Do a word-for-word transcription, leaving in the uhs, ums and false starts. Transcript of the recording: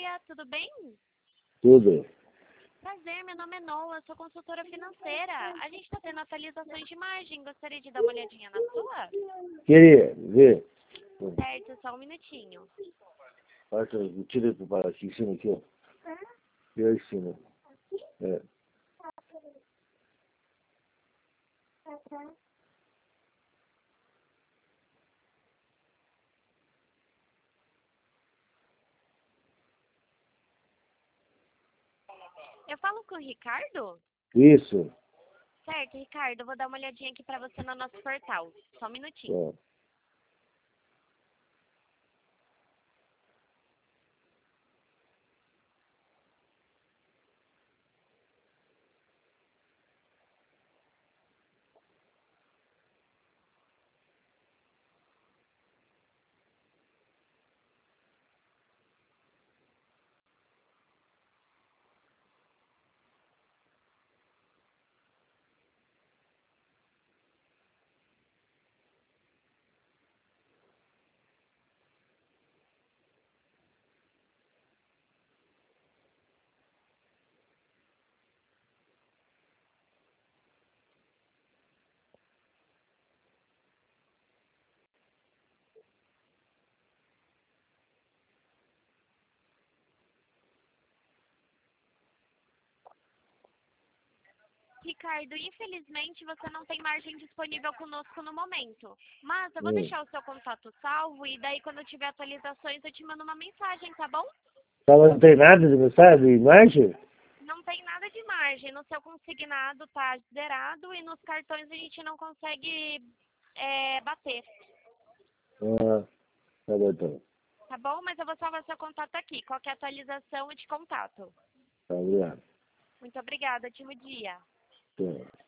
dia, tudo bem? Tudo. Prazer, meu nome é Nola, sou consultora financeira. A gente está tendo atualizações de margem, gostaria de dar uma olhadinha na sua? Queria ver. Certo, só um minutinho. Acho que tira para aqui, sim, aqui, ó. E aí, sim, né? É. Eu falo com o Ricardo? Isso. Certo, Ricardo, eu vou dar uma olhadinha aqui para você no nosso portal. Só um minutinho. É. Ricardo, infelizmente você não tem margem disponível conosco no momento. Mas eu vou Hum. deixar o seu contato salvo e daí quando eu tiver atualizações eu te mando uma mensagem, tá bom? Tá, mas não tem nada de mensagem, de imagem? Não tem nada de margem. No seu consignado tá zerado e nos cartões a gente não consegue é, bater. Ah, tá bom, então. Tá bom? Mas eu vou salvar seu contato aqui. Qualquer atualização eu te contato. Tá, obrigado. Muito obrigada. Ótimo dia. Tá.